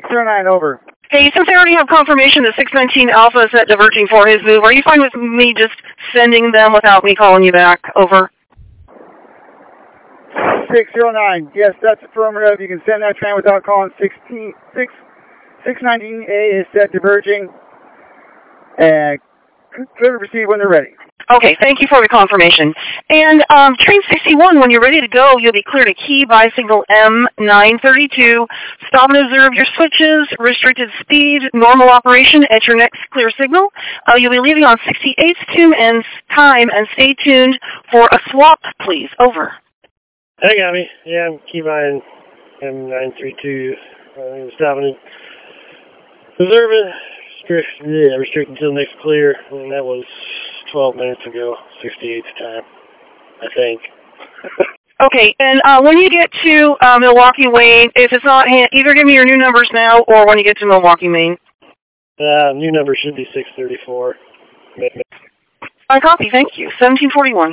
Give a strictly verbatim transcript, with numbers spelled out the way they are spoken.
zero nine, over. Hey, since I already have confirmation that six nineteen Alpha is set diverging for his move, are you fine with me just sending them without me calling you back? Over. six zero nine, yes, that's affirmative. You can send that tram without calling. sixteen, six, six nineteen A is set diverging. And clear to proceed when they're ready. Okay, thank you for the confirmation. And um, train sixty-one, when you're ready to go, you'll be clear to key by signal M nine thirty-two. Stop and observe your switches, restricted speed, normal operation at your next clear signal. Uh, you'll be leaving on sixty-eighth tune and time, and stay tuned for a swap, please. Over. Hey, got me. Yeah, I'm key by M nine thirty-two. Uh, stopping and observing. Restrict, yeah, restricted until next clear. And that was twelve minutes ago, sixty-eighth time, I think. Okay, and uh, when you get to uh, Milwaukee, Wayne, if it's not, either give me your new numbers now or when you get to Milwaukee, Maine. Uh, new number should be six thirty-four. I copy, thank you. seventeen forty-one.